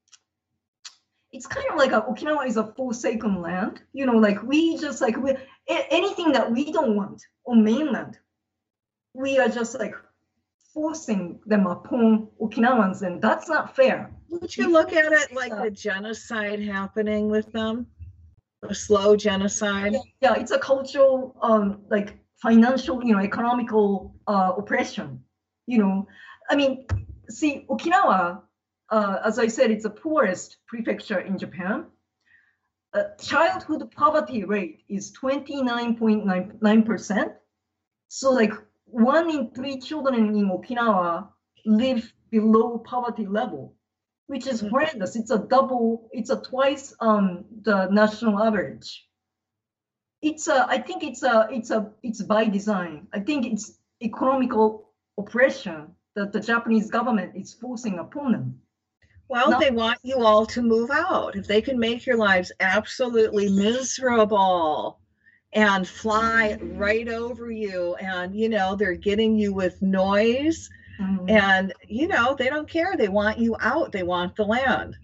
It's kind of like a, Okinawa is a forsaken land. You know, like we just like we anything that we don't want on mainland, we are just like forcing them upon Okinawans, and that's not fair. Would you look at it like the genocide happening with them? A slow genocide? Yeah, it's a cultural, um, like financial, you know, economical uh, oppression. You know, I mean, see, Okinawa, uh, as I said, it's the poorest prefecture in Japan. Uh, childhood poverty rate is twenty-nine point nine percent. So like one in three children in Okinawa live below poverty level, which is horrendous. It's a double, it's a twice um, the national average. It's a, I think it's a, it's a, it's by design. I think it's economical oppression that the Japanese government is forcing upon them. Well, Not- they want you all to move out. If they can make your lives absolutely miserable and fly right over you, and, you know, they're getting you with noise, Mhm. and, you know, they don't care. They want you out. They want the land.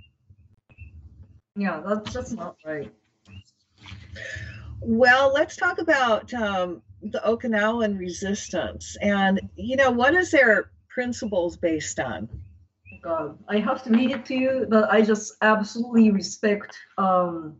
Yeah, that's just not right. Well, let's talk about um, the Okinawan resistance. And, you know, what is their principles based on? God, I have to read it to you, but I just absolutely respect, um,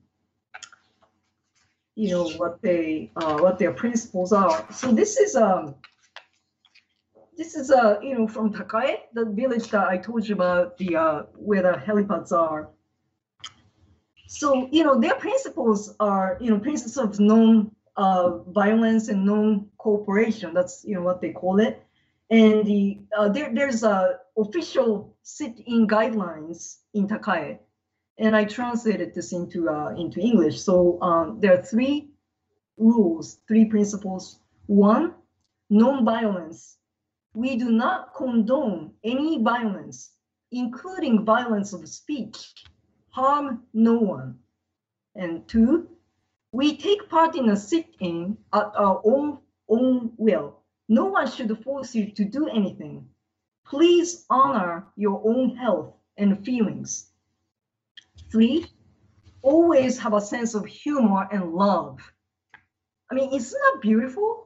you know, what they, uh, what their principles are. So this is, um, this is, uh, you know, from Takae, the village that I told you about, the uh, where the helipads are. So, you know, their principles are, you know, principles of non-violence uh, and non-cooperation. That's, you know, what they call it. And the uh, there, there's a official sit-in guidelines in Takae, and I translated this into uh, into English. So um, there are three rules, three principles. One, non-violence. We do not condone any violence, including violence of speech. Harm no one. And two, we take part in a sit-in at our own own will. No one should force you to do anything. Please honor your own health and feelings. Three, always have a sense of humor and love. I mean, isn't that beautiful?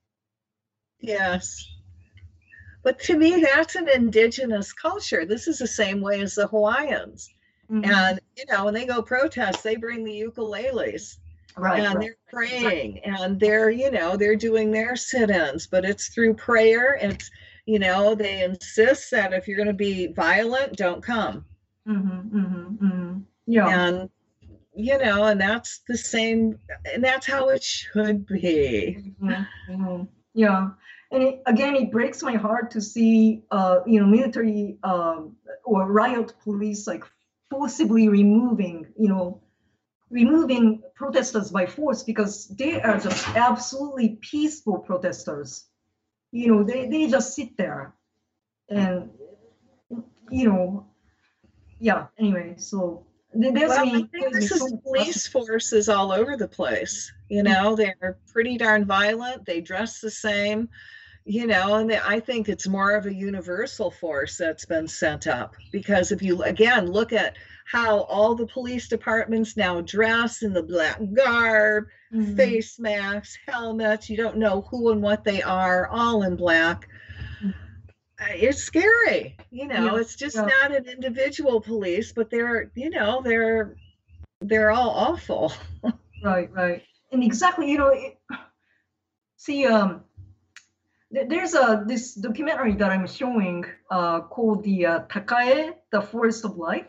Yes. But to me, that's an indigenous culture. This is the same way as the Hawaiians. Mm-hmm. And, you know, when they go protest, they bring the ukuleles. Right, and right. they're praying, and they're, you know, they're doing their sit-ins, but it's through prayer. It's, you know, they insist that if you're going to be violent, don't come. Mm-hmm, mm-hmm, mm-hmm. Yeah. And, you know, and that's the same, and that's how it should be. Mm-hmm, mm-hmm. Yeah. and it, again, it breaks my heart to see, uh, you know, military um, or riot police like forcibly removing, you know, removing protesters by force because they are just absolutely peaceful protesters. You know, they, they just sit there and, you know, yeah, anyway, so there's Well, I me, think there's this me is so police forces all over the place. You know, they're pretty darn violent. They dress the same, you know, and they, I think it's more of a universal force that's been sent up. Because if you, again, look at how all the police departments now dress in the black garb, Mhm. face masks, helmets, you don't know who and what they are, all in black. Uh, It's scary, you know, Yeah, it's just yeah. not an individual police, but they're, you know, they're they're all awful. Right, right. And exactly, you know, it, see, um, th- there's a this documentary that I'm showing uh, called the uh, Takae, the Forest of Life,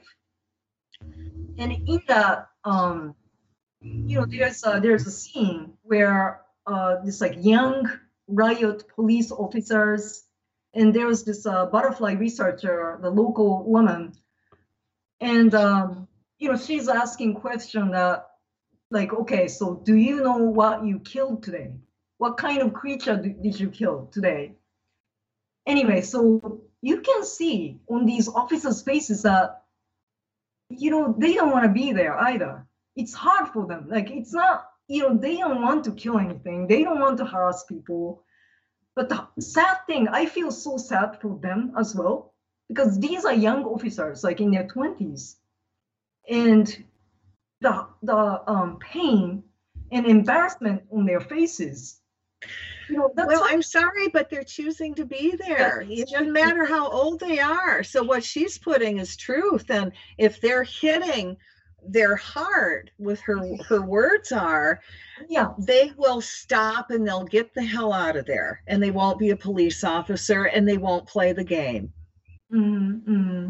and in that, um, you know, there's a, there's a scene where uh, this like young riot police officers, and there's this uh, butterfly researcher, the local woman, and um, you know, she's asking question that like, okay, so do you know what you killed today? What kind of creature d- did you kill today? Anyway, so you can see on these officers' faces that, you know, they don't want to be there either. It's hard for them. Like, it's not, you know, they don't want to kill anything. They don't want to harass people. But the sad thing, I feel so sad for them as well, because these are young officers, like in their twenties. And the the um, pain and embarrassment on their faces. You know, that's Well, what- I'm sorry, but they're choosing to be there. It doesn't matter how old they are. So what she's putting is truth. And if they're hitting their heart with her her words are, yeah, they will stop and they'll get the hell out of there. And they won't be a police officer and they won't play the game. mm, mm.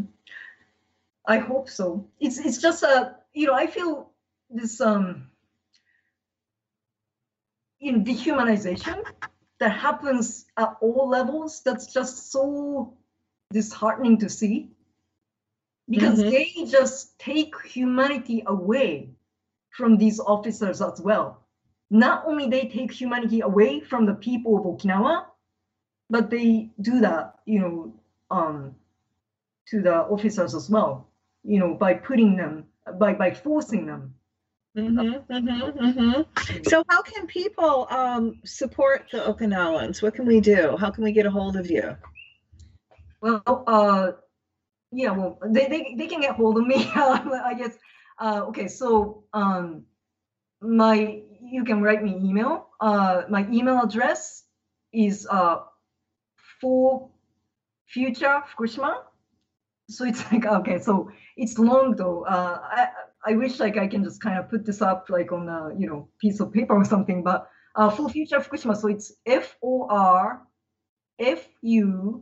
I hope so. It's it's just a, you know, I feel this um you know, dehumanization that happens at all levels. That's just so disheartening to see, because Mhm. they just take humanity away from these officers as well. Not only they take humanity away from the people of Okinawa, but they do that, you know, um, to the officers as well, you know, by putting them, by by forcing them. Mm-hmm, mm-hmm, mm-hmm. So how can people um, support the Okinawans? What can we do? How can we get a hold of you? Well, uh, yeah, well, they, they, they can get hold of me, I guess. Uh, okay, so um, my you can write me email. Uh, my email address is uh, for future Fukushima. So it's like, okay, so it's long though. Uh, I I wish like I can just kind of put this up like on a, you know, piece of paper or something. But uh, for future Fukushima, so it's F O R F U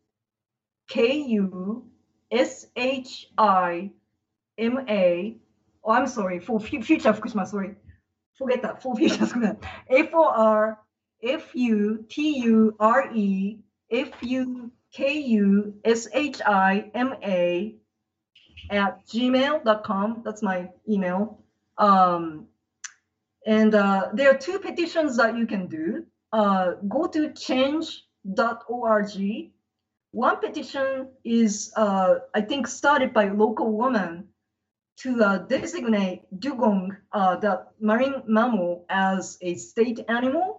K U S H I M A. Oh, I'm sorry, for fu- future Fukushima. Sorry, forget that. For future Fukushima, F O R F U T U R E F U K U S H I M A at gmail dot com. That's my email. Um, and uh, there are two petitions that you can do. Uh, go to change dot org. One petition is, uh, I think, started by a local woman to uh, designate dugong, uh, the marine mammal, as a state animal.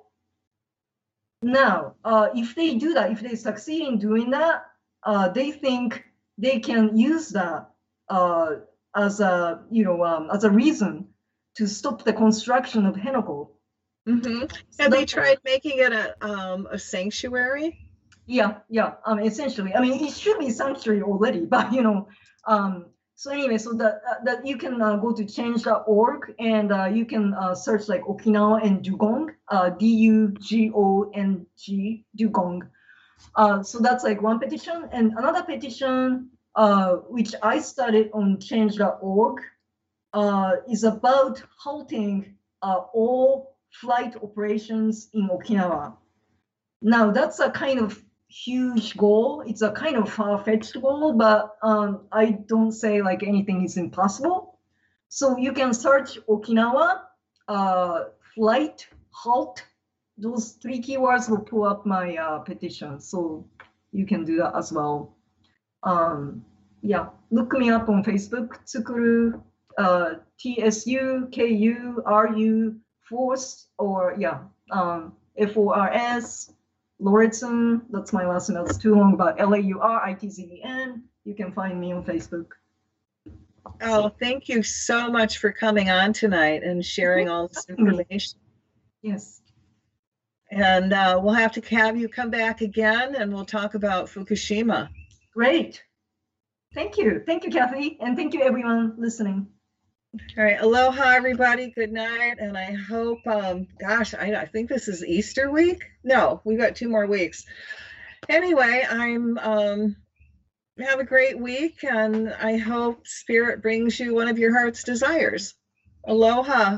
Now, uh, if they do that, if they succeed in doing that, uh, they think they can use that uh, as a, you know, um, as a reason to stop the construction of Henoko. Mm-hmm. So Have they that's- tried making it a um, a sanctuary? Yeah, yeah. Um, essentially, I mean, it should be sanctuary already, but you know, um. So anyway, so that uh, that you can uh, go to change dot org and uh, you can uh, search like Okinawa and dugong, uh, D U G O N G, dugong. Uh, so that's like one petition, and another petition, uh, which I started on change dot org, uh, is about halting uh, all flight operations in Okinawa. now that's a kind of huge goal. It's a kind of far-fetched goal, but um, I don't say like anything is impossible. So you can search Okinawa, uh, flight, halt. Those three keywords will pull up my uh, petition. So you can do that as well. Um, yeah, look me up on Facebook, Tsukuru, uh, T S U K U R U, Force, or yeah, um, F O R S, Lauritsen, that's my last name, that's too long, but L A U R I T Z E N, you can find me on Facebook. Oh, thank you so much for coming on tonight and sharing all this information. Yes. And uh, we'll have to have you come back again and we'll talk about Fukushima. Great. Thank you. Thank you, Kathy. And thank you, everyone listening. All right. Aloha, everybody. Good night. And I hope, um, gosh, I, I think this is Easter week. No, we've got two more weeks. Anyway, I'm um, have a great week. And I hope Spirit brings you one of your heart's desires. Aloha.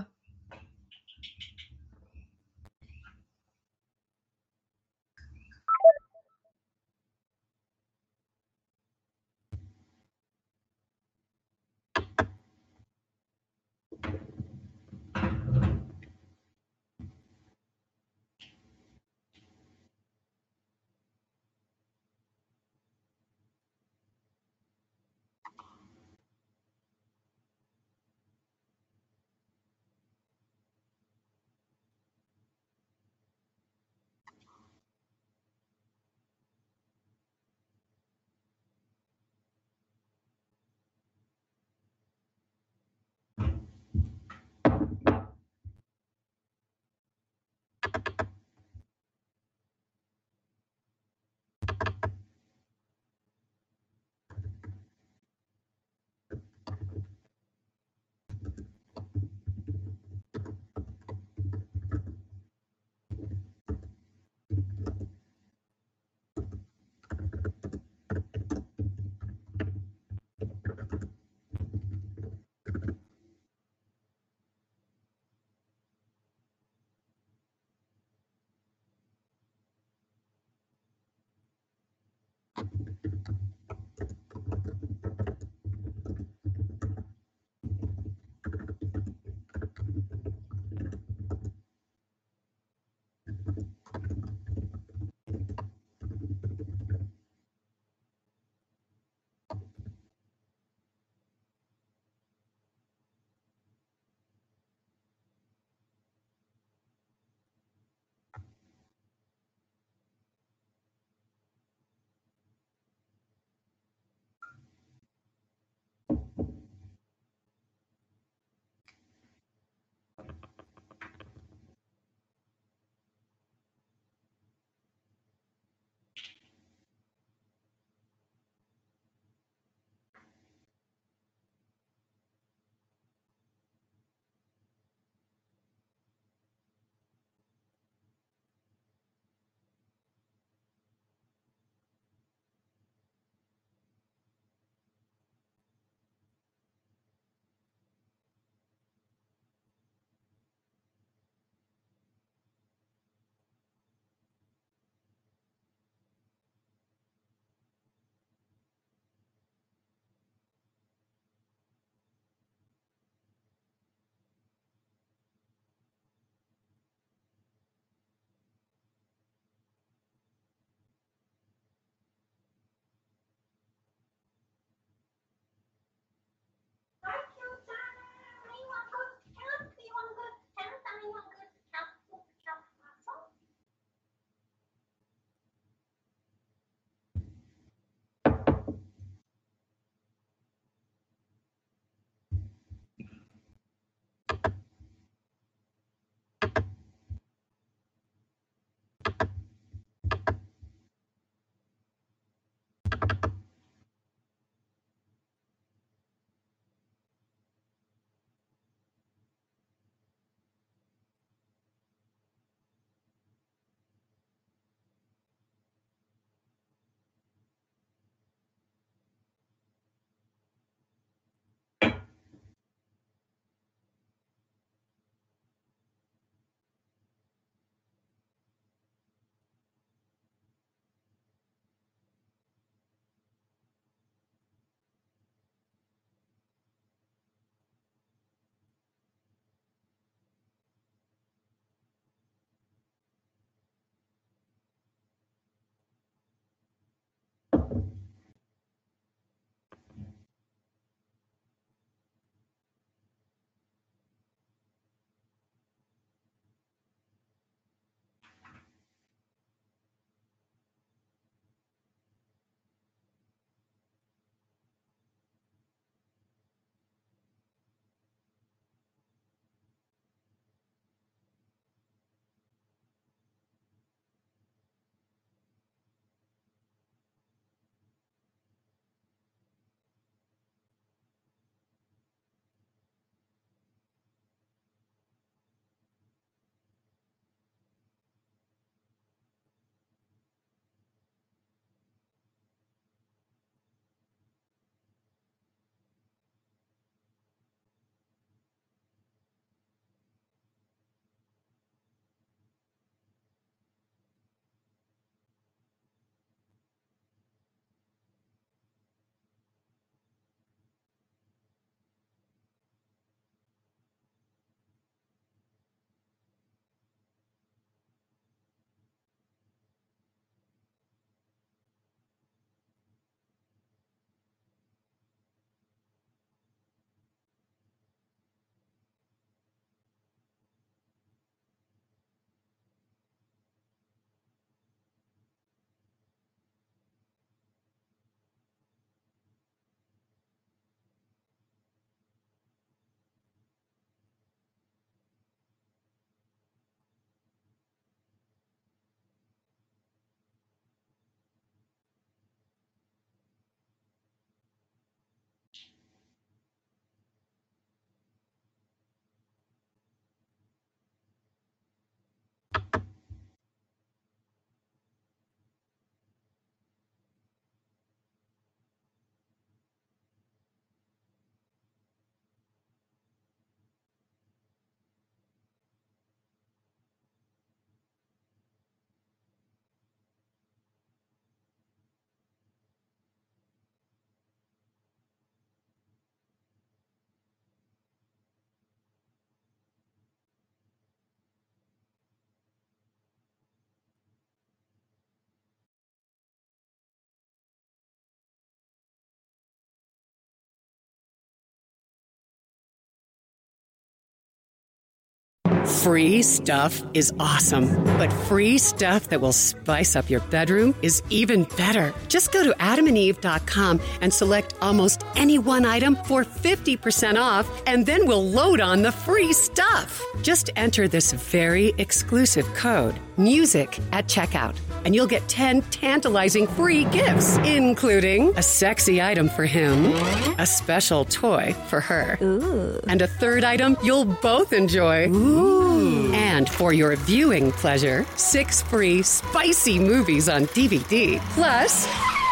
Free stuff is awesome, but free stuff that will spice up your bedroom is even better. Just go to adam and eve dot com and select almost any one item for fifty percent off, and then we'll load on the free stuff. Just enter this very exclusive code, MUSIC, at checkout, and you'll get ten tantalizing free gifts, including a sexy item for him, a special toy for her, Ooh. and a third item you'll both enjoy. Ooh. And for your viewing pleasure, six free spicy movies on D V D, plus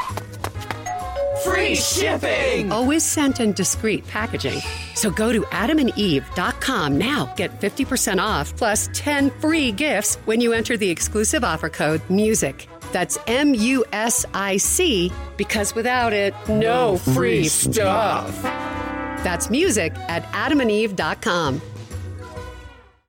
free shipping! Always sent in discreet packaging. So go to adam and eve dot com now. Get fifty percent off plus ten free gifts when you enter the exclusive offer code MUSIC. That's M U S I C, because without it, no free stuff. That's MUSIC at adam and eve dot com.